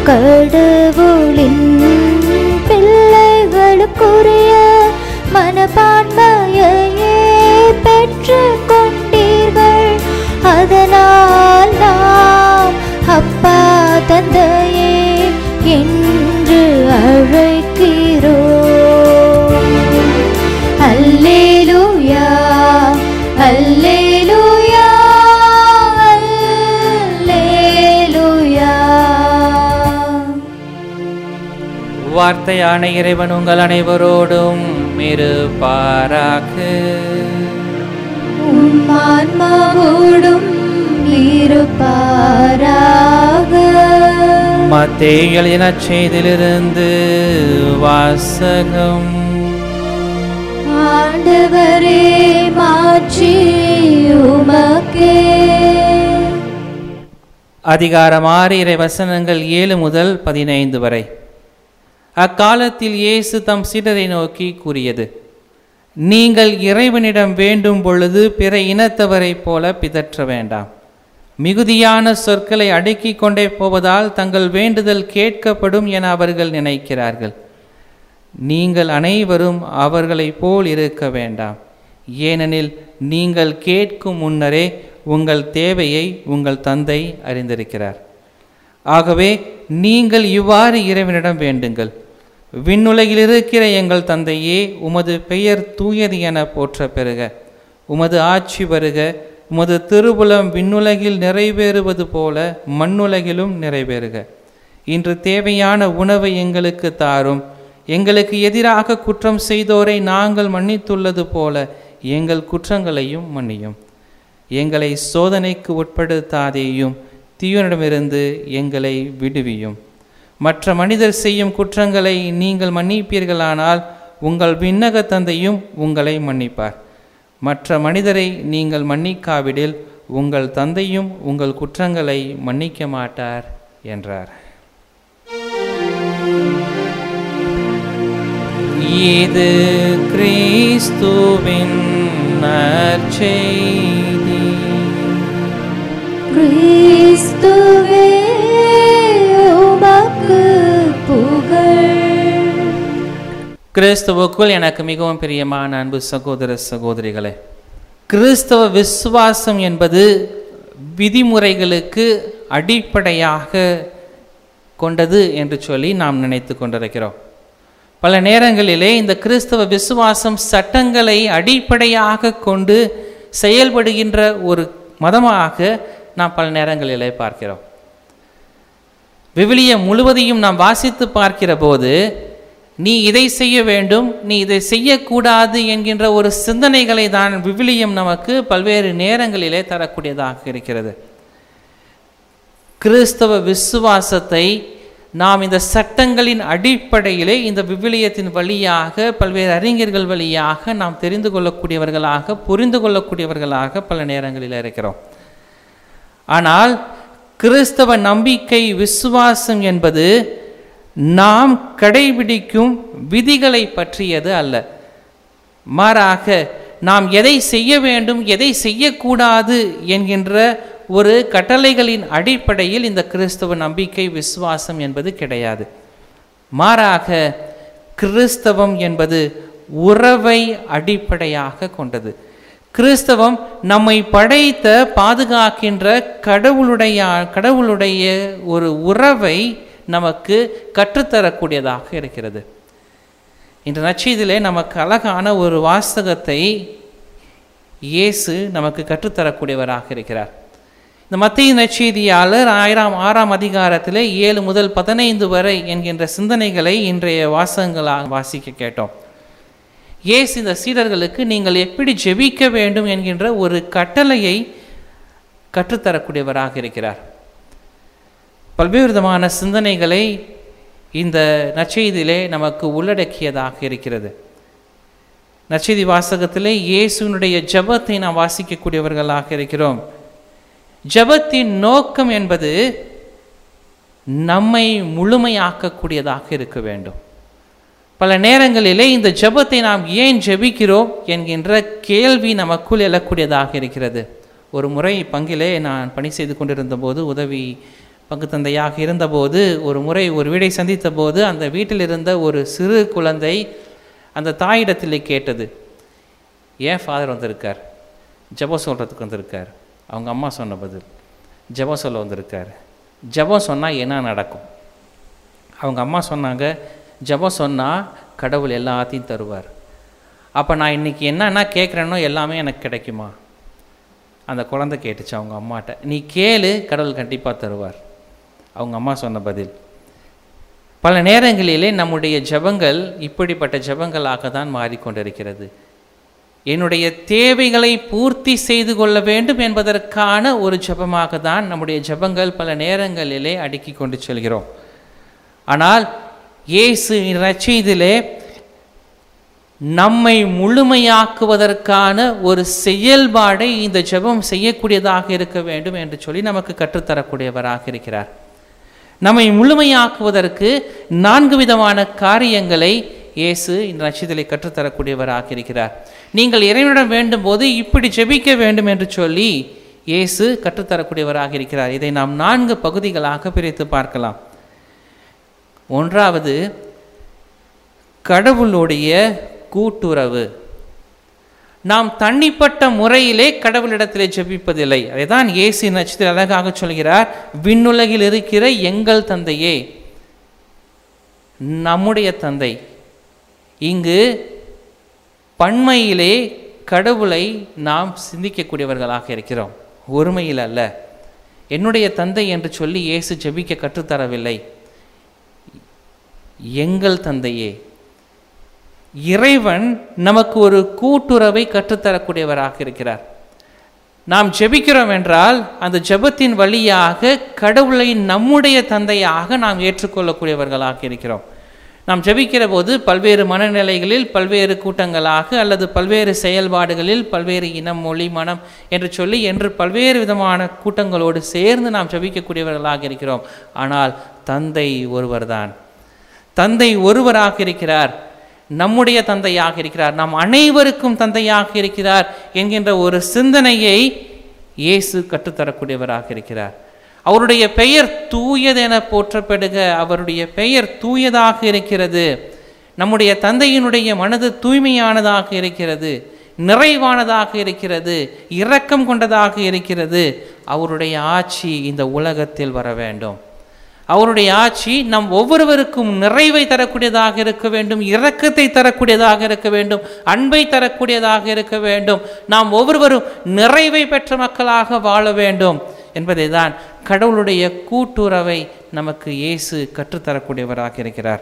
கடவுளின் பிள்ளைகளுக்குரிய மனப்பான்மையையே பெற்று கொண்டீர்கள். அதனால் நாம் அப்பா தந்தையே என்று அழைக்கிறோம். அல்லேலூயா அல்லேலூயா அல்லேலூயா. வார்த்தையான இறைவன் உங்கள் அனைவரோடும் இருப்பாராக. உம் ஆன்மாவோடும் இருப்பாராக. மத்தேயு எழுதின நற்செய்தியிலிருந்து வாசகம். ஆண்டவரே மாட்சி உமக்கே. அதிகாரம் 6 இறை வசனங்கள் 7 முதல் 15 வரை. அக்காலத்தில் இயேசு தம் சீடரை நோக்கி கூறியது: நீங்கள் இறைவனிடம் வேண்டும் பொழுது பிற இனத்தவரைப் போல பிதற்ற வேண்டாம். மிகுதியான சொற்களை அடுக்கிக் கொண்டே போவதால் தங்கள் வேண்டுதல் கேட்கப்படும் என அவர்கள் நினைக்கிறார்கள். நீங்கள் அனைவரும் அவர்களைப் போல் இருக்க வேண்டாம். ஏனெனில் நீங்கள் கேட்கும் முன்னரே உங்கள் தேவையை உங்கள் தந்தை அறிந்திருக்கிறார். ஆகவே நீங்கள் இவ்வாறு இறைவனிடம் வேண்டுங்கள்: விண்ணுலகில் இருக்கிற எங்கள் தந்தையே, உமது பெயர் தூயது என போற்ற பெறுக. உமது ஆட்சி வருக. உமது திருவுளம் விண்ணுலகில் நிறைவேறுவது போல மண்ணுலகிலும் நிறைவேறுக. இன்று தேவையான உணவை எங்களுக்கு தாரும். எங்களுக்கு எதிராக குற்றம் செய்தோரை நாங்கள் மன்னித்துள்ளது போல எங்கள் குற்றங்களையும் மன்னியும். எங்களை சோதனைக்கு உட்படுத்தாதேயும், தீயனிடமிருந்து எங்களை விடுவியும். மற்ற மனிதர் செய்யும் குற்றங்களை நீங்கள் மன்னிப்பீர்களானால் உங்கள் விண்ணக தந்தையும் உங்களை மன்னிப்பார். மற்ற மனிதரை நீங்கள் மன்னிக்காவிடில் உங்கள் தந்தையும் உங்கள் குற்றங்களை மன்னிக்க மாட்டார் என்றார். இது கிறிஸ்துவின் நற்செய்தி. கிறிஸ்துவே உமக்கு புகழ். கிறிஸ்துவுக்குள் எனக்கு மிகவும் பிரியமான அன்பு சகோதர சகோதரிகளே, கிறிஸ்தவ விசுவாசம் என்பது விதிமுறைகளுக்கு அடிப்படையாக கொண்டது என்று சொல்லி நாம் நினைத்து கொண்டிருக்கிறோம். பல நேரங்களிலே இந்த கிறிஸ்தவ விசுவாசம் சட்டங்களை அடிப்படையாக கொண்டு செயல்படுகின்ற ஒரு மதமாக நாம் பல நேரங்களிலே பார்க்கிறோம். விவிலியம் முழுவதையும் நாம் வாசித்து பார்க்கிற போது நீ இதை செய்ய வேண்டும், நீ இதை செய்யக்கூடாது என்கின்ற ஒரு சிந்தனைகளை தான் விவிலியம் நமக்கு பல்வேறு நேரங்களிலே தரக்கூடியதாக இருக்கிறது. கிறிஸ்தவ விசுவாசத்தை நாம் இந்த சட்டங்களின் அடிப்படையிலே இந்த விவிலியத்தின் வழியாக பல்வேறு அறிஞர்கள் வழியாக நாம் தெரிந்து கொள்ளக்கூடியவர்களாக புரிந்து கொள்ளக்கூடியவர்களாக பல நேரங்களில் இருக்கிறோம். ஆனால் கிறிஸ்தவ நம்பிக்கை விசுவாசம் என்பது நாம் கடைபிடிக்கும் விதிகளை பற்றியது அல்ல. மாறாக நாம் எதை செய்ய வேண்டும், எதை செய்யக்கூடாது என்கின்ற ஒரு கட்டளைகளின் அடிப்படையில் இந்த கிறிஸ்தவ நம்பிக்கை விசுவாசம் என்பது கிடையாது. மாறாக கிறிஸ்தவம் என்பது உறவை அடிப்படையாக கொண்டது. கிறிஸ்தவம் நம்மை படைத்த பாதுகாக்கின்ற கடவுளுடைய ஒரு உறவை நமக்கு கற்றுத்தரக்கூடியதாக இருக்கிறது. இந்த நற்செய்தியிலே நமக்கு அழகான ஒரு வாசகத்தை இயேசு நமக்கு கற்றுத்தரக்கூடியவராக இருக்கிறார். இந்த மத்தேயு நற்செய்தியாளர் 6ஆம் அதிகாரத்திலே 7 முதல் 15 வரை என்கின்ற சிந்தனைகளை இன்றைய வாசகங்களாக வாசிக்க கேட்டோம். இயேசு இந்த சீடர்களுக்கு நீங்கள் எப்படி ஜெபிக்க வேண்டும் என்கின்ற ஒரு கட்டளையை கற்றுத்தரக்கூடியவராக இருக்கிறார். பல்வேறு விதமான சிந்தனைகளை இந்த நற்செய்தியிலே நமக்கு உள்ளடக்கியதாக இருக்கிறது. நற்செய்தி வாசகத்திலே இயேசுனுடைய ஜெபத்தை நாம் வாசிக்கக்கூடியவர்களாக இருக்கிறோம். ஜெபத்தின் நோக்கம் என்பது நம்மை முழுமையாக்கக்கூடியதாக இருக்க வேண்டும். பல நேரங்களிலே இந்த ஜெபத்தை நாம் ஏன் ஜெபிக்கிறோம் என்கின்ற கேள்வி நமக்குள் எழக்கூடியதாக இருக்கிறது. ஒரு முறை பங்கிலே நான் பணி செய்து கொண்டிருந்த போது உதவி பங்கு தந்தையாக இருந்தபோது ஒரு முறை ஒரு வீடை சந்தித்த போது அந்த வீட்டில் இருந்த ஒரு சிறு குழந்தை அந்த தாயிடத்தில் கேட்டது, ஏன் ஃபாதர் வந்திருக்கார்? ஜெபம் சொல்கிறதுக்கு வந்திருக்கார். அவங்க அம்மா சொன்ன பதில், ஜெபம் சொல்ல வந்திருக்கார். ஜெபம் சொன்னால் என்ன நடக்கும்? அவங்க அம்மா சொன்னாங்க, ஜெபம் சொன்னால் கடவுள் எல்லாத்தையும் தருவார். அப்போ நான் இன்றைக்கி என்னென்ன கேட்குறேனோ எல்லாமே எனக்கு கிடைக்குமா? அந்த குழந்தை கேட்டுச்சு அவங்க அம்மாட்ட, நீ கேளு, கடவுள் கண்டிப்பாக தருவார். அவங்க அம்மா சொன்ன பதில். பல நேரங்களிலே நம்முடைய ஜெபங்கள் இப்படிப்பட்ட ஜெபங்களாக தான் மாறிக்கொண்டிருக்கிறது. என்னுடைய தேவைகளை பூர்த்தி செய்து கொள்ள வேண்டும் என்பதற்கான ஒரு ஜெபமாக தான் நம்முடைய ஜெபங்கள் பல நேரங்களிலே அடுக்கி கொண்டு செல்கிறோம். ஆனால் இயேசு நற்செய்தியிலே நம்மை முழுமையாக்குவதற்கான ஒரு செயல்பாடை இந்த ஜெபம் செய்யக்கூடியதாக இருக்க வேண்டும் என்று சொல்லி நமக்கு கற்றுத்தரக்கூடியவராக இருக்கிறார். நம்மை முழுமையாக்குவதற்கு 4 விதமான காரியங்களை இயேசு இந்த நற்செய்தியிலே கற்றுத்தரக்கூடியவராக இருக்கிறார். நீங்கள் இறைவனிடம் வேண்டும் போது இப்படி ஜெபிக்க வேண்டும் என்று சொல்லி இயேசு கற்றுத்தரக்கூடியவராக இருக்கிறார். இதை நாம் 4 பகுதிகளாக பிரித்து பார்க்கலாம். ஒன்றாவது, கடவுளுடைய கூட்டுறவு. நாம் தனிப்பட்ட முறையிலே கடவுளிடத்திலே ஜெபிப்பதில்லை. அதைதான் இயேசு நட்சத்திர அழகாக சொல்கிறார், விண்ணுலகில் இருக்கிற எங்கள் தந்தையே. நம்முடைய தந்தை. இங்கு பன்மையிலே கடவுளை நாம் சிந்திக்கக்கூடியவர்களாக இருக்கிறோம், ஒருமையில் அல்ல. என்னுடைய தந்தை என்று சொல்லி இயேசு ஜெபிக்க கற்றுத்தரவில்லை. எங்கள் தந்தையே. இறைவன் நமக்கு ஒரு கூட்டுறவை கற்றுத்தரக்கூடியவராக இருக்கிறார். நாம் ஜெபிக்கிறோம் என்றால் அந்த ஜெபத்தின் வழியாக கடவுளை நம்முடைய தந்தையாக நாம் ஏற்றுக்கொள்ளக்கூடியவர்களாக இருக்கிறோம். நாம் ஜெபிக்கிற போது பல்வேறு மனநிலைகளில் பல்வேறு கூட்டங்களாக அல்லது பல்வேறு செயல்பாடுகளில் பல்வேறு இனம், மொழி, மனம் என்று பல்வேறு விதமான கூட்டங்களோடு சேர்ந்து நாம் ஜெபிக்கக்கூடியவர்களாக இருக்கிறோம். ஆனால் தந்தை ஒருவர்தான். தந்தை ஒருவராக இருக்கிறார், நம்முடைய தந்தையாக இருக்கிறார், நாம் அனைவருக்கும் தந்தையாக இருக்கிறார் என்கின்ற ஒரு சிந்தனையை இயேசு கற்றுத்தரக்கூடியவராக இருக்கிறார். அவருடைய பெயர் தூயதென போற்றப்படுக. அவருடைய பெயர் தூயதாக இருக்கிறது. நம்முடைய தந்தையினுடைய மனது தூய்மையானதாக இருக்கிறது, நிறைவானதாக இருக்கிறது, இரக்கம் கொண்டதாக இருக்கிறது. அவருடைய ஆட்சி இந்த உலகத்தில் வர வேண்டும். அவருடைய ஆட்சி நம் ஒவ்வொருவருக்கும் நிறைவை தரக்கூடியதாக இருக்க வேண்டும், இரக்கத்தை தரக்கூடியதாக இருக்க வேண்டும், அன்பை தரக்கூடியதாக இருக்க வேண்டும். நாம் ஒவ்வொருவரும் நிறைவை பெற்ற மக்களாக வாழ வேண்டும் என்பதை தான் கடவுளுடைய கூட்டுறவை நமக்கு இயேசு கற்றுத்தரக்கூடியவராக இருக்கிறார்.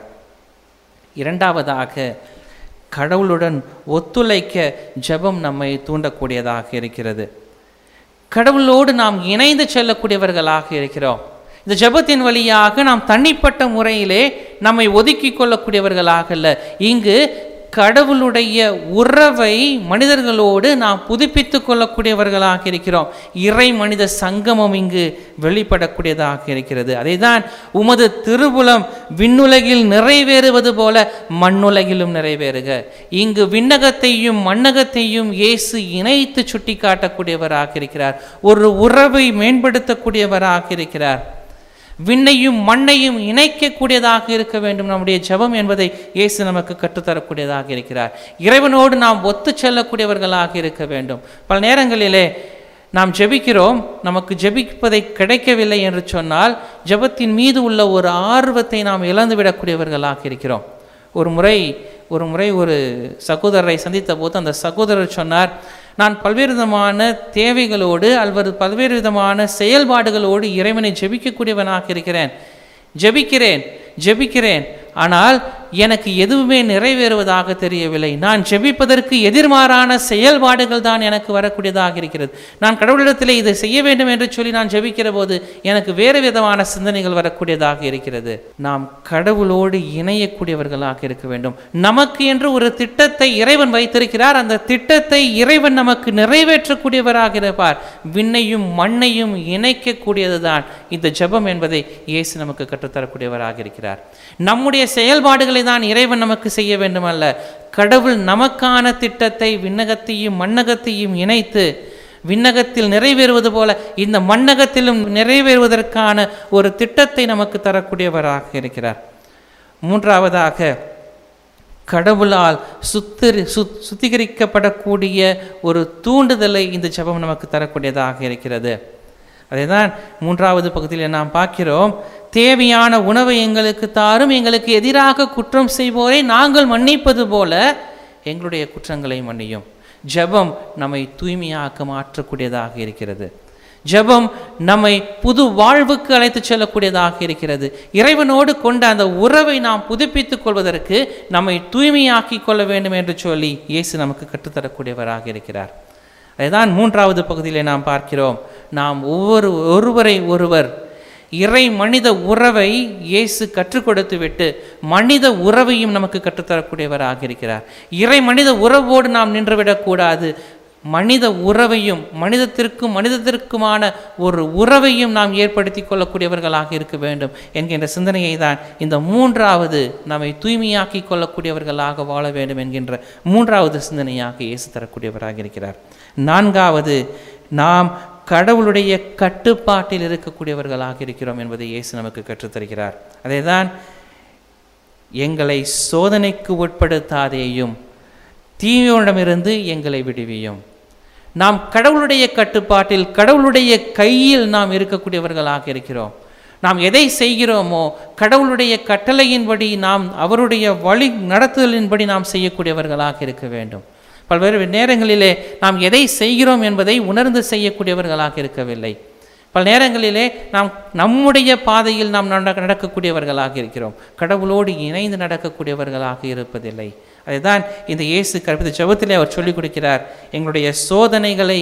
இரண்டாவதாக, கடவுளுடன் ஒத்துழைக்க ஜெபம் நம்மை தூண்டக்கூடியதாக இருக்கிறது. கடவுளோடு நாம் இணைந்து செல்லக்கூடியவர்களாக இருக்கிறோம். இந்த ஜெபத்தின் வழியாக நாம் தனிப்பட்ட முறையிலே நம்மை ஒதுக்கி கொள்ளக்கூடியவர்களாக அல்ல, இங்கு கடவுளுடைய உறவை மனிதர்களோடு நாம் புதுப்பித்து கொள்ளக்கூடியவர்களாக இருக்கிறோம். இறை மனித சங்கமம் இங்கு வெளிப்படக்கூடியதாக இருக்கிறது. அதைதான் உமது திருவுளம் விண்ணுலகில் நிறைவேறுவது போல மண்ணுலகிலும் நிறைவேறுக. இங்கு விண்ணகத்தையும் மண்ணகத்தையும் இயேசு இணைத்து சுட்டி காட்டக்கூடியவராக இருக்கிறார். ஒரு உறவை மேம்படுத்தக்கூடியவராக இருக்கிறார். விண்ணையும் மண்ணையும் இணைக்கக்கூடியதாக இருக்க வேண்டும் நம்முடைய ஜெபம் என்பதை இயேசு நமக்கு கற்றுத்தரக்கூடியதாக இருக்கிறார். இறைவனோடு நாம் ஒத்து செல்லக்கூடியவர்களாக இருக்க வேண்டும். பல நேரங்களிலே நாம் ஜெபிக்கிறோம், நமக்கு ஜெபிப்பதை கிடைக்கவில்லை என்று சொன்னால் ஜெபத்தின் மீது உள்ள ஒரு ஆர்வத்தை நாம் இழந்துவிடக்கூடியவர்களாக இருக்கிறோம். ஒரு முறை ஒரு சகோதரரை சந்தித்த போது அந்த சகோதரர் சொன்னார், நான் பல்வேறு விதமான தேவைகளோடு அல்லது பல்வேறு விதமான செயல்பாடுகளோடு இறைவனை ஜெபிக்கக்கூடியவனாக இருக்கிறேன். ஜெபிக்கிறேன் ஆனால் எனக்கு எதுவுமே நிறைவேறுவதாக தெரியவில்லை. நான் ஜெபிப்பதற்கு எதிர்மாறான செயல்பாடுகள் தான் எனக்கு வரக்கூடியதாக இருக்கிறது. நான் கடவுளிடத்தில் இதை செய்ய வேண்டும் என்று சொல்லி நான் ஜெபிக்கிற போது எனக்கு வேறு விதமான சிந்தனைகள் வரக்கூடியதாக இருக்கிறது. நாம் கடவுளோடு இணையக்கூடியவர்களாக இருக்க வேண்டும். நமக்கு என்று ஒரு திட்டத்தை இறைவன் வைத்திருக்கிறார். அந்த திட்டத்தை இறைவன் நமக்கு நிறைவேற்றக்கூடியவராக இருப்பார். விண்ணையும் மண்ணையும் இணைக்கக்கூடியது தான் இந்த ஜெபம் என்பதை இயேசு நமக்கு கற்றுத்தரக்கூடியவராக இருக்கிறார். நம்முடைய செயல்பாடுகளை தான் இறைவன் நமக்கு செய்ய வேண்டுமல்ல, கடவுள் நமக்கான திட்டத்தை விண்ணகத்தையும் மண்ணகத்தையும் இணைத்து விண்ணகத்தில் நிறைவேறுவது போல இந்த மண்ணகத்திலும் நிறைவேறுவதற்கான ஒரு திட்டத்தை நமக்கு தரக்கூடியவராக இருக்கிறார். மூன்றாவதாக, கடவுளால் சுத்திகரிக்கப்படக்கூடிய ஒரு தூண்டுதலை இந்த ஜெபம் நமக்கு தரக்கூடியதாக இருக்கிறது. அதைதான் மூன்றாவது பகுதியில் நாம் பார்க்கிறோம். தேவையான உணவை எங்களுக்கு தாரும், எங்களுக்கு எதிராக குற்றம் செய்வோரை நாங்கள் மன்னிப்பது போல எங்களுடைய குற்றங்களை மன்னியும். ஜெபம் நம்மை தூய்மையாக்க மாற்றக்கூடியதாக இருக்கிறது. ஜெபம் நம்மை புது வாழ்வுக்கு அழைத்து செல்லக்கூடியதாக இருக்கிறது. இறைவனோடு கொண்ட அந்த உறவை நாம் புதுப்பித்துக் கொள்வதற்கு நம்மை தூய்மையாக்கி கொள்ள வேண்டும் என்று சொல்லி இயேசு நமக்கு கற்றுத்தரக்கூடியவராக இருக்கிறார். அதுதான் மூன்றாவது பகுதியிலே நாம் பார்க்கிறோம். நாம் ஒருவர் இறை மனித உறவை இயேசு கற்றுக் கொடுத்து விட்டு மனித உறவையும் நமக்கு கற்றுத்தரக்கூடியவராக இருக்கிறார். இறை மனித உறவோடு நாம் நின்றுவிடக்கூடாது. மனித உறவையும் மனிதத்திற்குமான ஒரு உறவையும் நாம் ஏற்படுத்தி கொள்ளக்கூடியவர்களாக இருக்க வேண்டும் என்கின்ற சிந்தனையை தான் இந்த மூன்றாவது நம்மை தூய்மையாக்கி கொள்ளக்கூடியவர்களாக வாழ வேண்டும் என்கின்ற மூன்றாவது சிந்தனையாக இயேசு தரக்கூடியவராக இருக்கிறார். நான்காவது, நாம் கடவுளுடைய கட்டுப்பாட்டில் இருக்கக்கூடியவர்களாக இருக்கிறோம் என்பதை இயேசு நமக்கு கற்றுத்தருகிறார். அதேதான், எங்களை சோதனைக்கு உட்படுத்தாதேயும், தீயோனிடமிருந்து எங்களை விடுவியும். நாம் கடவுளுடைய கட்டுப்பாட்டில், கடவுளுடைய கையில் நாம் இருக்கக்கூடியவர்களாக இருக்கிறோம். நாம் எதை செய்கிறோமோ கடவுளுடைய கட்டளையின்படி, நாம் அவருடைய வழி நடத்துதலின்படி நாம் செய்யக்கூடியவர்களாக இருக்க வேண்டும். பல்வேறு நேரங்களிலே நாம் எதை செய்கிறோம் என்பதை உணர்ந்து செய்யக்கூடியவர்களாக இருக்கவில்லை. பல நேரங்களிலே நாம் நம்முடைய பாதையில் நாம் நடக்கக்கூடியவர்களாக இருக்கிறோம், கடவுளோடு இணைந்து நடக்கக்கூடியவர்களாக இருப்பதில்லை. அதுதான் இந்த இயேசு கற்பித்த ஜெபத்திலே அவர் சொல்லிக் கொடுக்கிறார். எங்களுடைய சோதனைகளை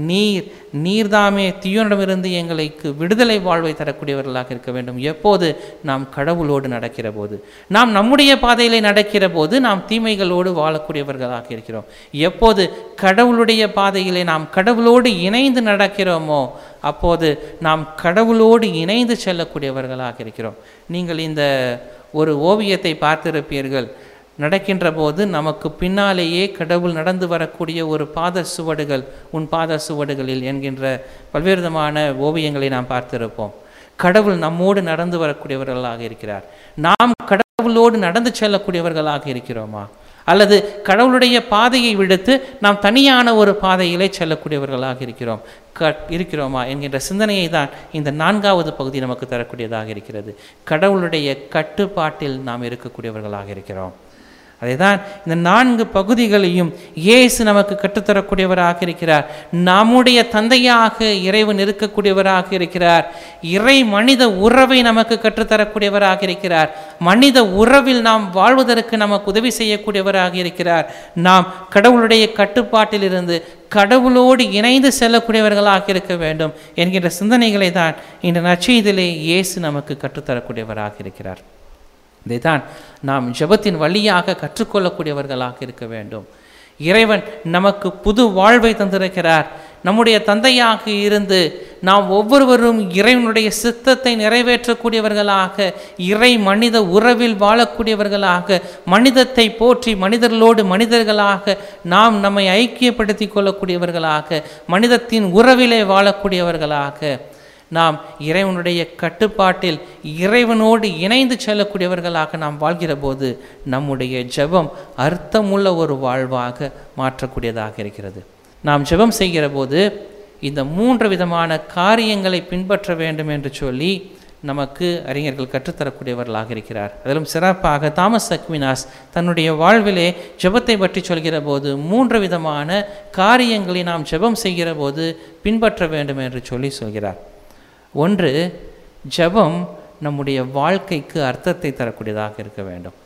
நீர்தாமே தீயோனிடமிருந்து எங்களுக்கு விடுதலை வாழ்வை தரக்கூடியவர்களாக இருக்க வேண்டும். எப்போது நாம் கடவுளோடு நடக்கிற போது, நாம் நம்முடைய பாதையிலே நடக்கிற போது நாம் தீமைகளோடு வாழக்கூடியவர்களாக இருக்கிறோம். எப்போது கடவுளுடைய பாதையிலே நாம் கடவுளோடு இணைந்து நடக்கிறோமோ அப்போது நாம் கடவுளோடு இணைந்து செல்லக்கூடியவர்களாக இருக்கிறோம். நீங்கள் இந்த ஒரு ஓவியத்தை பார்த்திருப்பீர்கள். நடக்கின்ற போது நமக்கு பின்னாலேயே கடவுள் நடந்து வரக்கூடிய ஒரு பாத சுவடுகள், உன் பாத சுவடுகளில் என்கின்ற பல்வேறு விதமான ஓவியங்களை நாம் பார்த்திருப்போம். கடவுள் நம்மோடு நடந்து வரக்கூடியவர்களாக இருக்கிறார். நாம் கடவுளோடு நடந்து செல்லக்கூடியவர்களாக இருக்கிறோமா, அல்லது கடவுளுடைய பாதையை விடுத்து நாம் தனியான ஒரு பாதையிலே செல்லக்கூடியவர்களாக இருக்கிறோமா என்கின்ற சிந்தனையை தான் இந்த நான்காவது பகுதி நமக்கு தரக்கூடியதாக இருக்கிறது. கடவுளுடைய கட்டுப்பாட்டில் நாம் இருக்கக்கூடியவர்களாக இருக்கிறோம். அதேதான் இந்த 4 பகுதிகளையும் இயேசு நமக்கு கற்றுத்தரக்கூடியவராக இருக்கிறார். நம்முடைய தந்தையாக இறைவன் இருக்கக்கூடியவராக இருக்கிறார். இறை மனித உறவை நமக்கு கற்றுத்தரக்கூடியவராக இருக்கிறார். மனித உறவில் நாம் வாழ்வதற்கு நமக்கு உதவி செய்யக்கூடியவராக இருக்கிறார். நாம் கடவுளுடைய கட்டுப்பாட்டில் இருந்து கடவுளோடு இணைந்து செல்லக்கூடியவர்களாக இருக்க வேண்டும் என்கின்ற சிந்தனைகளை தான் இந்த நற்செய்தியிலே இயேசு நமக்கு கற்றுத்தரக்கூடியவராக இருக்கிறார். இதைத்தான் நாம் ஜெபத்தின் வழியாக கற்றுக்கொள்ளக்கூடியவர்களாக இருக்க வேண்டும். இறைவன் நமக்கு புது வாழ்வை தந்திருக்கிறார். நம்முடைய தந்தையாக இருந்து நாம் ஒவ்வொருவரும் இறைவனுடைய சித்தத்தை நிறைவேற்றக்கூடியவர்களாக, இறை மனித உறவில் வாழக்கூடியவர்களாக, மனிதத்தை போற்றி மனிதர்களோடு மனிதர்களாக நாம் நம்மை ஐக்கியப்படுத்தி கொள்ளக்கூடியவர்களாக, மனிதத்தின் உறவிலே வாழக்கூடியவர்களாக, நாம் இறைவனுடைய கட்டுப்பாட்டில் இறைவனோடு இணைந்து செல்லக்கூடியவர்களாக நாம் வாழ்கிற போது நம்முடைய ஜெபம் அர்த்தமுள்ள ஒரு வாழ்வாக மாற்றக்கூடியதாக இருக்கிறது. நாம் ஜெபம் செய்கிற போது இந்த 3 விதமான காரியங்களை பின்பற்ற வேண்டும் என்று சொல்லி நமக்கு அறிஞர்கள் கற்றுத்தரக்கூடியவர்களாக இருக்கிறார். அதிலும் சிறப்பாக தாமஸ் அக்வினாஸ் தன்னுடைய வாழ்விலே ஜெபத்தை பற்றி சொல்கிற போது 3 விதமான காரியங்களை நாம் ஜெபம் செய்கிற போது பின்பற்ற வேண்டும் என்று சொல்கிறார். ஒன்று, ஜெபம் நம்முடைய வாழ்க்கைக்கு அர்த்தத்தை தரக்கூடியதாக இருக்க வேண்டும்.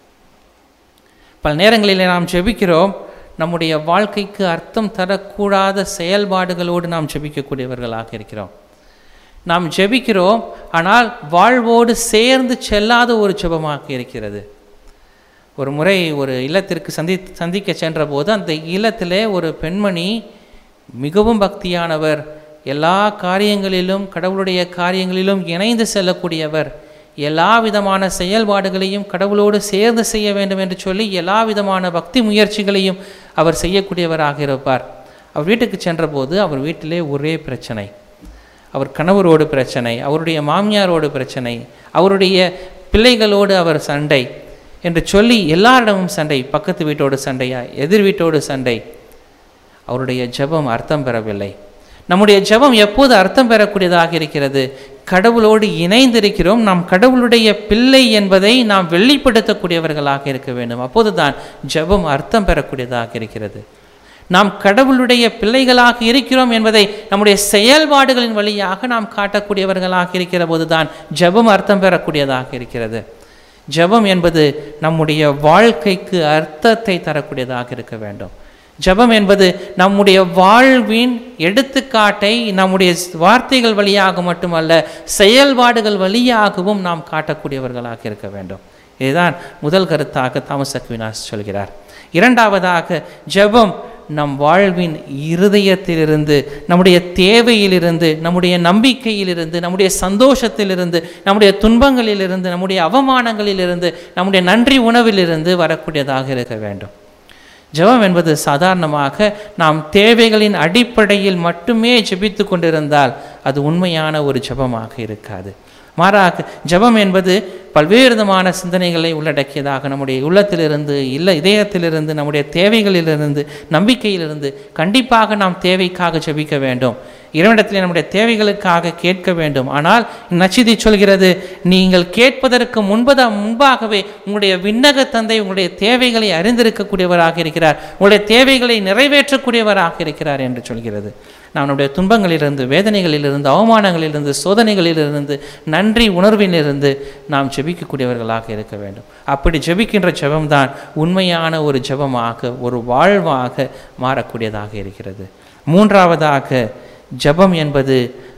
பல நேரங்களில் நாம் ஜெபிக்கிறோம், நம்முடைய வாழ்க்கைக்கு அர்த்தம் தரக்கூடாத செயல்பாடுகளோடு நாம் ஜெபிக்கக்கூடியவர்களாக இருக்கிறோம். நாம் ஜெபிக்கிறோம், ஆனால் வாழ்வோடு சேர்ந்து செல்லாத ஒரு ஜெபமாக இருக்கிறது. ஒரு முறை ஒரு இல்லத்திற்கு சந்திக்க சென்ற போது அந்த இல்லத்திலே ஒரு பெண்மணி மிகவும் பக்தியானவர், எல்லா காரியங்களிலும் கடவுளுடைய காரியங்களிலும் இணைந்து செல்லக்கூடியவர், எல்லா விதமான செயல்பாடுகளையும் கடவுளோடு சேர்ந்து செய்ய வேண்டும் என்று சொல்லி எல்லா விதமான பக்தி முயற்சிகளையும் அவர் செய்யக்கூடியவராக இருப்பார். அவர் வீட்டுக்கு சென்றபோது அவர் வீட்டிலே ஒரே பிரச்சனை. அவர் கணவரோடு பிரச்சனை, அவருடைய மாமியாரோடு பிரச்சனை, அவருடைய பிள்ளைகளோடு அவர் சண்டை என்று சொல்லி எல்லாரிடமும் சண்டை. பக்கத்து வீட்டோடு சண்டையா, எதிர் வீட்டோடு சண்டை. அவருடைய ஜெபம் அர்த்தம் பெறவில்லை. நம்முடைய ஜெபம் எப்போது அர்த்தம் பெறக்கூடியதாக இருக்கிறது? கடவுளோடு இணைந்திருக்கிறோம், நாம் கடவுளுடைய பிள்ளை என்பதை நாம் வெளிப்படுத்தக்கூடியவர்களாக இருக்க வேண்டும். அப்போது தான் ஜெபம் அர்த்தம் பெறக்கூடியதாக இருக்கிறது. நாம் கடவுளுடைய பிள்ளைகளாக இருக்கிறோம் என்பதை நம்முடைய செயல்பாடுகளின் வழியாக நாம் காட்டக்கூடியவர்களாக இருக்கிற போது தான் ஜெபம் அர்த்தம் பெறக்கூடியதாக இருக்கிறது. ஜெபம் என்பது நம்முடைய வாழ்க்கைக்கு அர்த்தத்தை தரக்கூடியதாக இருக்க வேண்டும். ஜெபம் என்பது நம்முடைய வாழ்வின் எடுத்துக்காட்டை நம்முடைய வார்த்தைகள் வழியாக மட்டுமல்ல, செயல்பாடுகள் வழியாகவும் நாம் காட்டக்கூடியவர்களாக இருக்க வேண்டும். இதுதான் முதல் கருத்தாக தாமஸ் அக்வினாஸ் சொல்கிறார். இரண்டாவதாக, ஜெபம் நம் வாழ்வின் இருதயத்திலிருந்து, நம்முடைய தேவையிலிருந்து, நம்முடைய நம்பிக்கையிலிருந்து, நம்முடைய சந்தோஷத்திலிருந்து, நம்முடைய துன்பங்களிலிருந்து, நம்முடைய அவமானங்களிலிருந்து, நம்முடைய நன்றி உணவிலிருந்து வரக்கூடியதாக இருக்க வேண்டும். ஜெபம் என்பது சாதாரணமாக நாம் தேவைகளின் அடிப்படையில் மட்டுமே ஜெபித்து கொண்டிருந்தால் அது உண்மையான ஒரு ஜெபமாக இருக்காது. மாறாக ஜெபம் என்பது பல்வேறு விதமான சிந்தனைகளை உள்ளடக்கியதாக நம்முடைய உள்ளத்திலிருந்து, இதயத்திலிருந்து, நம்முடைய தேவைகளிலிருந்து, நம்பிக்கையிலிருந்து கண்டிப்பாக நாம் தேவைக்காக ஜெபிக்க வேண்டும். இறைவனிடத்தில் நம்முடைய தேவைகளுக்காக கேட்க வேண்டும். ஆனால் நற்செய்தி சொல்கிறது, நீங்கள் கேட்பதற்கு முன்பாகவே உங்களுடைய விண்ணக தந்தை உங்களுடைய தேவைகளை அறிந்திருக்கக்கூடியவராக இருக்கிறார், உங்களுடைய தேவைகளை நிறைவேற்றக்கூடியவராக இருக்கிறார் என்று சொல்கிறது. நம்முடைய துன்பங்களிலிருந்து, வேதனைகளிலிருந்து, அவமானங்களிலிருந்து, சோதனைகளிலிருந்து, நன்றி உணர்விலிருந்து நாம் ஜெபிக்கக்கூடியவர்களாக இருக்க வேண்டும். அப்படி ஜெபிக்கின்ற ஜெபம்தான் உண்மையான ஒரு ஜெபமாக, ஒரு வாழ்வாக மாறக்கூடியதாக இருக்கிறது. மூன்றாவதாக, ஜெபம் என்பது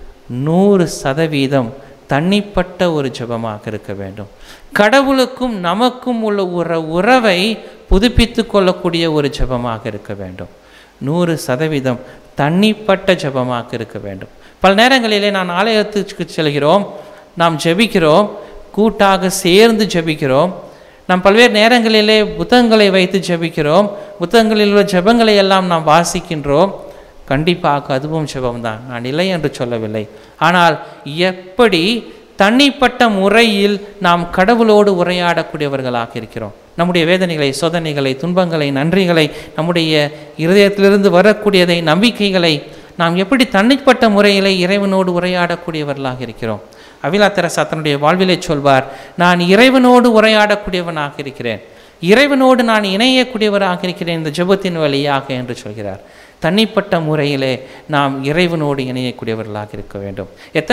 100% தனிப்பட்ட ஒரு ஜெபமாக இருக்க வேண்டும். கடவுளுக்கும் நமக்கும் உள்ள உறவை புதுப்பித்து கொள்ளக்கூடிய ஒரு ஜெபமாக இருக்க வேண்டும். 100% தனிப்பட்ட ஜெபமாக இருக்க வேண்டும். பல நேரங்களிலே நான் ஆலயத்துக்கு செல்கிறோம், நாம் ஜெபிக்கிறோம், கூட்டாக சேர்ந்து ஜெபிக்கிறோம். நாம் பல்வேறு நேரங்களிலே புத்தகங்களை வைத்து ஜெபிக்கிறோம், புத்தகங்களில் உள்ள ஜெபங்களை எல்லாம் நாம் வாசிக்கின்றோம். கண்டிப்பாக அதுவும் ஜெபம்தான், நான் இல்லை என்று சொல்லவில்லை. ஆனால் எப்படி தனிப்பட்ட முறையில் நாம் கடவுளோடு உரையாடக்கூடியவர்களாக இருக்கிறோம்? நம்முடைய வேதனைகளை, சோதனைகளை, துன்பங்களை, நன்றிகளை, நம்முடைய இருதயத்திலிருந்து வரக்கூடியதை, நம்பிக்கைகளை நாம் எப்படி தனிப்பட்ட முறையிலே இறைவனோடு உரையாடக்கூடியவர்களாக இருக்கிறோம்? அவிலா தெரசா தன்னுடைய வாழ்விலே சொல்வார், நான் இறைவனோடு உரையாடக்கூடியவனாக இருக்கிறேன், இறைவனோடு நான் இணையக்கூடியவராக இருக்கிறேன் இந்த ஜெபத்தின் வழியாக என்று சொல்கிறார். தனிப்பட்ட முறையிலே நாம் இறைவனோடு இணையக்கூடியவர்களாக இருக்க வேண்டும்.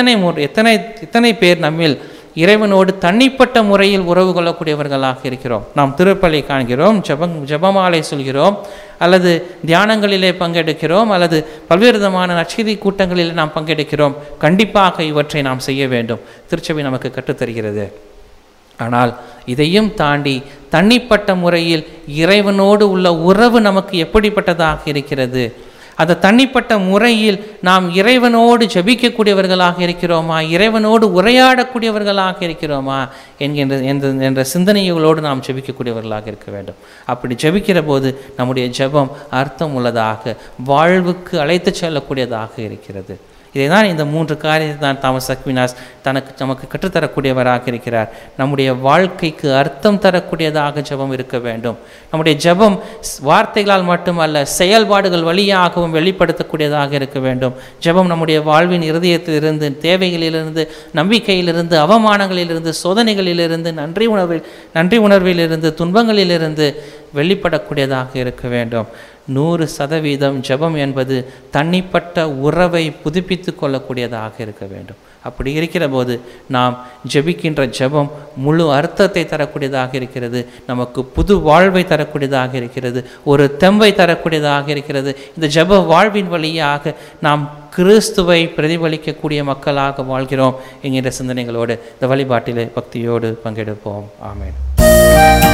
எத்தனை பேர் நம்மில் இறைவனோடு தனிப்பட்ட முறையில் உறவு கொள்ளக்கூடியவர்களாக இருக்கிறோம்? நாம் திருப்பலி காண்கிறோம், ஜெபமாலை சொல்கிறோம், அல்லது தியானங்களிலே பங்கெடுக்கிறோம், அல்லது பல்வேறு விதமான நற்செய்தி கூட்டங்களில் நாம் பங்கெடுக்கிறோம். கண்டிப்பாக இவற்றை நாம் செய்ய வேண்டும், திருச்சபை நமக்கு கற்றுத்தருகிறது. ஆனால் இதையும் தாண்டி தனிப்பட்ட முறையில் இறைவனோடு உள்ள உறவு நமக்கு எப்படிப்பட்டதாக இருக்கிறது? அந்த தனிப்பட்ட முறையில் நாம் இறைவனோடு ஜெபிக்கக்கூடியவர்களாக இருக்கிறோமா, இறைவனோடு உரையாடக்கூடியவர்களாக இருக்கிறோமா என்ற சிந்தனைகளோடு நாம் ஜெபிக்கக்கூடியவர்களாக இருக்க வேண்டும். அப்படி ஜெபிக்கிற போது நம்முடைய ஜெபம் அர்த்தம் உள்ளதாக, வாழ்வுக்கு அழைத்து செல்லக்கூடியதாக இருக்கிறது. இதை தான் இந்த 3 காரியத்தை தான் தாமஸ் அக்வினாஸ் நமக்கு கற்றுத்தரக்கூடியவராக இருக்கிறார். நம்முடைய வாழ்க்கைக்கு அர்த்தம் தரக்கூடியதாக ஜெபம் இருக்க வேண்டும். நம்முடைய ஜெபம் வார்த்தைகளால் மட்டுமல்ல, செயல்பாடுகள் வழியாகவும் வெளிப்படுத்தக்கூடியதாக இருக்க வேண்டும். ஜெபம் நம்முடைய வாழ்வின் இருதயத்திலிருந்து, தேவைகளிலிருந்து, நம்பிக்கையிலிருந்து, அவமானங்களிலிருந்து, சோதனைகளிலிருந்து, நன்றி உணர்விலிருந்து, துன்பங்களிலிருந்து வெளிப்படக்கூடியதாக இருக்க வேண்டும். 100% ஜெபம் என்பது தனிப்பட்ட உறவை புதுப்பித்து கொள்ளக்கூடியதாக இருக்க வேண்டும். அப்படி இருக்கிற போது நாம் ஜெபிக்கின்ற ஜெபம் முழு அர்த்தத்தை தரக்கூடியதாக இருக்கிறது, நமக்கு புது வாழ்வை தரக்கூடியதாக இருக்கிறது, ஒரு தெம்பை தரக்கூடியதாக இருக்கிறது. இந்த ஜெப வாழ்வின் வழியாக நாம் கிறிஸ்துவை பிரதிபலிக்கக்கூடிய மக்களாக வாழ்கிறோம் என்கின்ற சிந்தனைகளோடு இந்த வழிபாட்டிலே பக்தியோடு பங்கெடுப்போம். ஆமென்.